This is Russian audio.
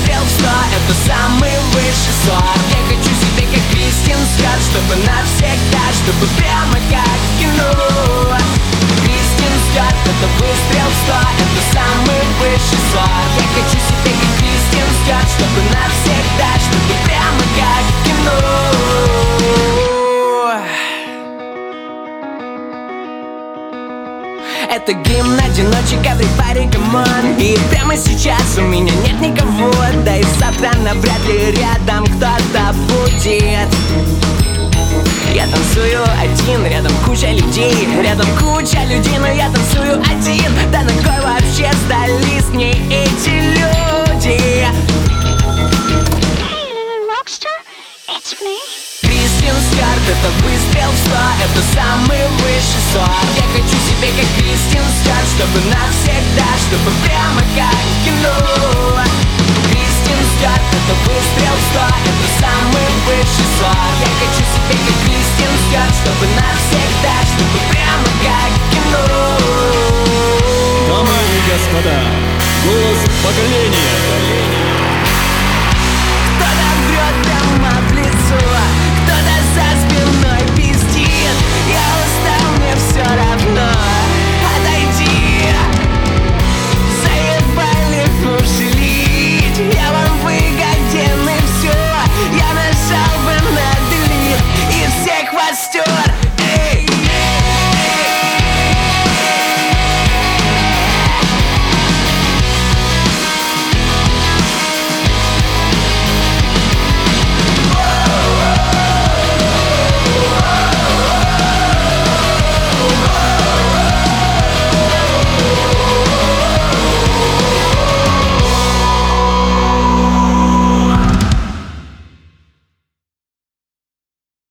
выстрел в 100, это самый высший сорт. Я хочу себе как Кристин Скотт, чтобы навсегда, чтобы прямо как в кино. Кристин Скотт, это выстрел в 100, это самый высший сорт. Я хочу себе как Кристин Скотт, чтобы навсегда, чтобы прямо как в кино. Это гимн одиночек, everybody come on. И прямо сейчас у меня нет никого, да и завтра навряд ли рядом кто-то будет. Я танцую один, рядом куча людей, рядом куча людей, но я танцую один. Да на кой вообще сдались мне эти люди? Кристин Скотт, это выстрел в 100, это самый высший сорт. Я хочу себе как Кристин Скотт, чтобы навсегда, чтобы прямо как в кино. Кристин Скотт, это выстрел в 100, это самый высший сорт. Я хочу себе как Кристин Скотт, чтобы навсегда, чтобы прямо